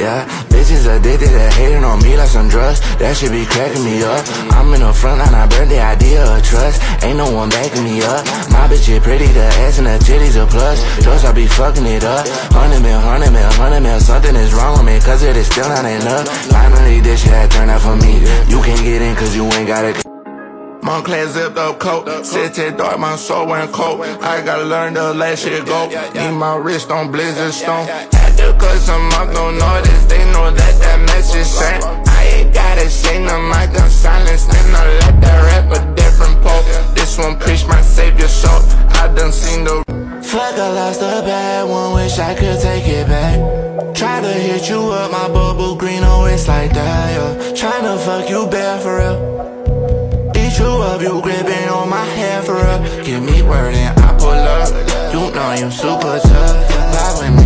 yeah. Bitches addicted to hating on me like some drugs. That shit be cracking me up. I'm in the front line, I burn the idea of trust. Ain't no one backing me up. My bitch is pretty, the ass and the titties a plus. Drugs, I be fucking it up. 100 mil, 100 mil, 100 mil. Something is wrong with me, cause it is still not enough. Finally, this shit had turned out for me. You can't get in cause you ain't got it. Moncler zipped up coat, City dark, my soul went cold. I gotta learn to let shit go. Need my wrist on Blizzard Stone. Had to cut some up, don't notice. They know that that message sent. I ain't gotta sing them, I done silence. Then I let that rap a different pole. This one preach my savior soul. I done seen the fuck, I lost a bad one, wish I could take it back. Try to hit you up, my bubble green, oh it's like that, yeah. Tryna fuck you bad for real. Eat you up, you gripping on my hair for real. Give me word and I pull up. You know you super tough. Vibe with me.